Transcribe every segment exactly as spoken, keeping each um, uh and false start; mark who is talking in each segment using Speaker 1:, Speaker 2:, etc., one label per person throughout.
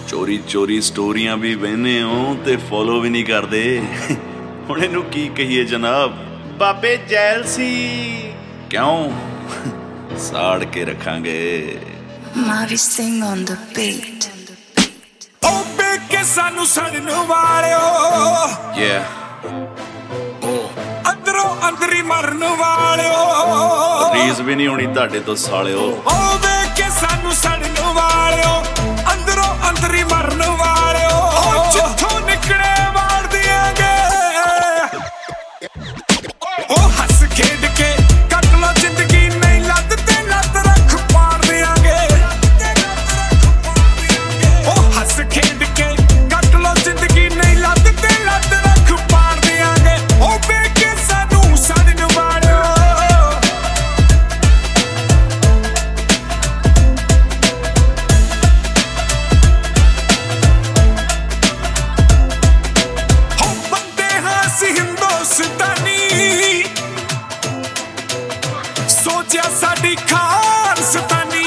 Speaker 1: चोरी चोरी स्टोरियां भी बहने हो ते फॉलो भी नहीं करते। हुण इहनूं की कहिए जनाब, बाबे जैल सी क्यों साड़ के रखांगे।
Speaker 2: Mavi sing on the beat.
Speaker 3: ओ बेके सानू सड़न वालियो
Speaker 1: Yeah
Speaker 3: अंदरों अंदरी मरन वालियो
Speaker 1: रीस भी नहीं होनी तुहाडे तो सालिओ।
Speaker 3: ओ बेके सानू सड़न वालियो अंदरों अंदरी मरन वालियो जिथों निकले वाड़ दियांगे। ओ हस खेड के कट लो जिंदगी नहीं लत ते लत रख पार दियांगे। ओ हस खेड के कट लो जिंदगी नहीं लत ते लत रख पार दियांगे। ओ बेके सानू सड़न वालियो हो बंदे हां सी हिंदुस्तानी सोचा साडी खानस्तानी।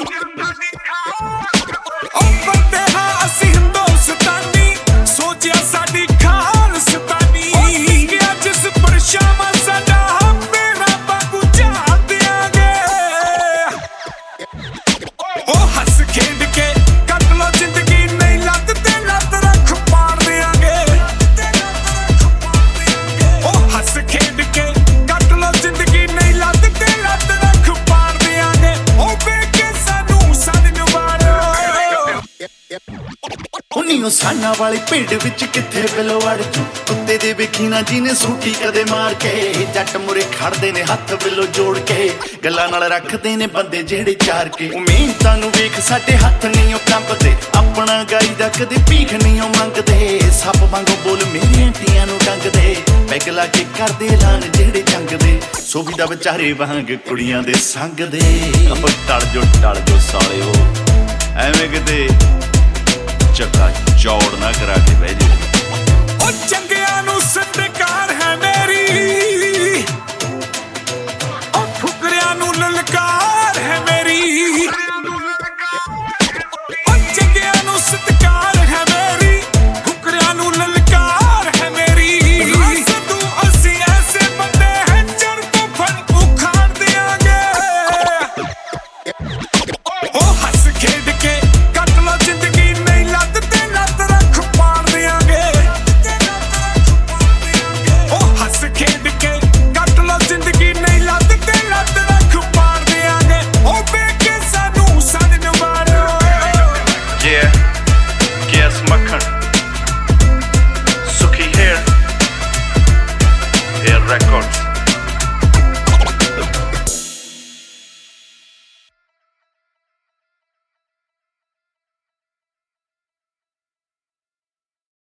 Speaker 3: ओ बंदे हां असी हिंदुस्तानी सोचा साडी खानस्तानी। क्या जिस परछावां साडा मेरा बाबू झाड़ दियांगे। ओ हस खेड के कट लो जिंदगी नहीं लत ते लत रख पार दियांगे। ओ हस खेड के कट लो जिंदगी नहीं लत ते लत रख पार दियांगे। ओ बेके सानू सड़न वालियो
Speaker 4: उन्नीओ साना वाली पिंड विच किथे बिलो अड़ जू कुत्ते दे वेखी ना जीने सूटी कदे मार के। जट मुरे खड़दे ने हत्थ बिलो जोड़ के गल्लां नाल रखदे ने बंदे जेड़े चार के। ओ मेहनतां नूं वेख साडे हत्थ नहीं ओ कंबदे अपना गाई दा कदे भीख नहीं ओ मंगदे। सप वांगू बोल मेरी आंटियां नूं डंगदे पैग ला के करदे ऐलान जेड़े जंग दे। सोभी दा विचारे वांग कुड़ियां दे संग दे।
Speaker 1: अब टल जो टल जो सालिओ एवें किते चक्का चौड़ ना करा के बह जे।
Speaker 3: ओ चंगियां नूं सदका